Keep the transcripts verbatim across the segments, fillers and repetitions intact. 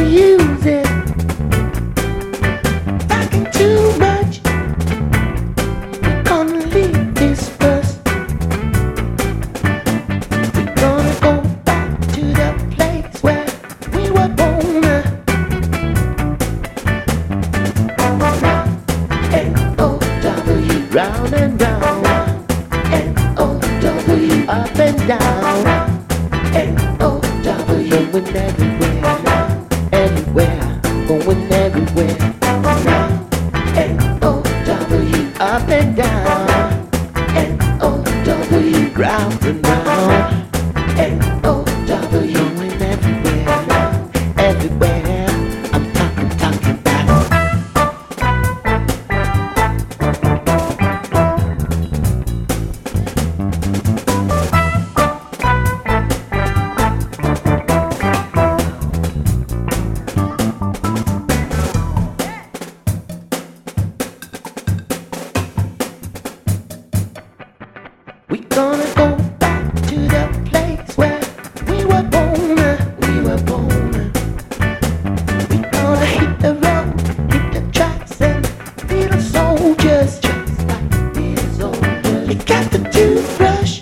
use it. Talking too much. We're gonna leave this first. We're gonna go back to the place where we were born. N O W, round and round. N O W, up and down. N O W, going everywhere, everywhere, going everywhere. N O W, up and down. N O W, round and round. N O W, going everywhere, everywhere. I'm talking, talking back. We gonna go back to the place where we were born. We were born. We gonna hit the road, hit the tracks, and be the soldiers, just like be the soldiers. You got the toothbrush.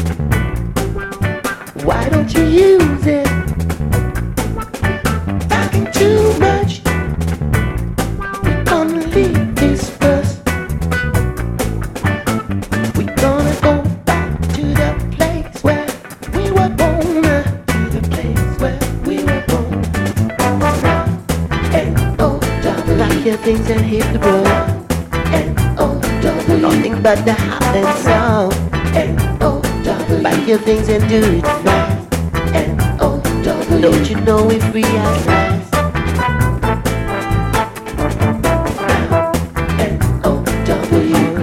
Why don't you use it? Talking too much. We gonna leave this first. We gonna go to the place where we were born. To the place where we were born. N O W, pack your things and hit the road. N O W, nothing but the hot and sound. N O W, pack your things and do it fast. N O W, don't you know we're free at last? N O W.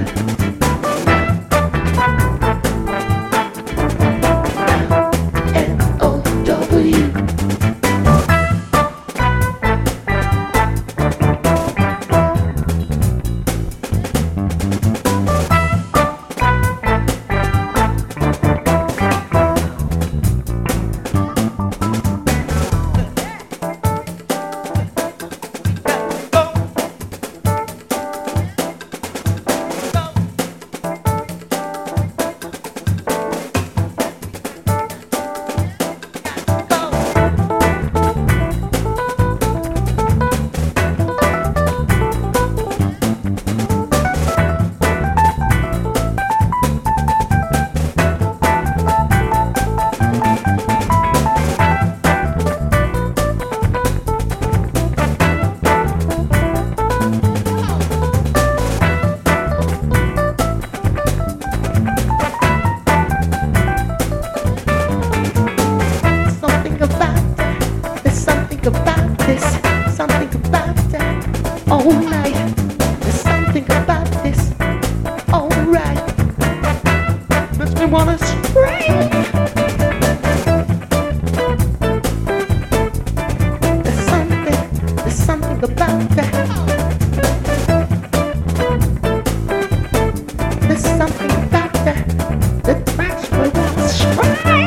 About this, something about that, all night. There's something about this, alright. Makes me wanna scream. There's something, there's something about that. There's something about that that makes me wanna scream.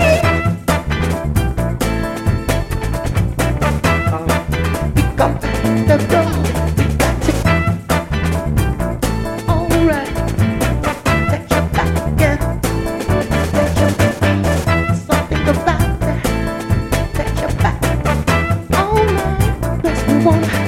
The road, we got to. Alright, take your back again. Take your back. Something about that. Take your back. Alright, makes me wanna.